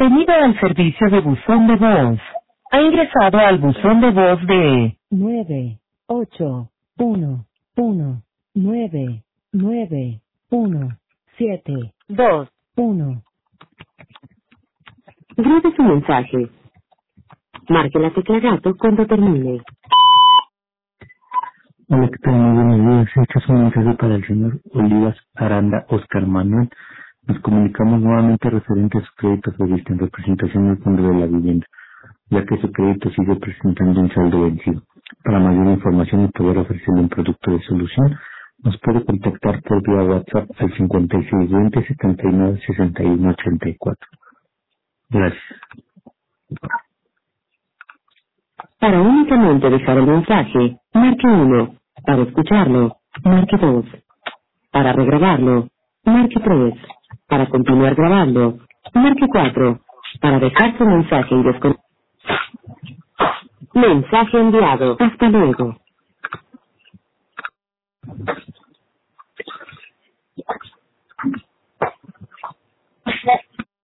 Bienvenido al servicio de buzón de voz. Ha ingresado al buzón de voz de 981991721. Grabe su mensaje. Marque la tecla gato cuando termine. Hola, ¿qué tal? Muy buenos días. Este es un mensaje para el señor Olivas Aranda Oscar Manuel. Nos comunicamos nuevamente referente a su crédito previsto en representación del Fondo de la Vivienda, ya que su crédito sigue presentando un saldo vencido. Para mayor información y poder ofrecerle un producto de solución, nos puede contactar por vía WhatsApp al 5620-796184. Gracias. Para únicamente dejar el mensaje, marque 1. Para escucharlo, marque 2. Para regrabarlo, marque 3. Para continuar grabando, marque 4. Para dejar su mensaje y desconectar. Mensaje enviado. Hasta luego.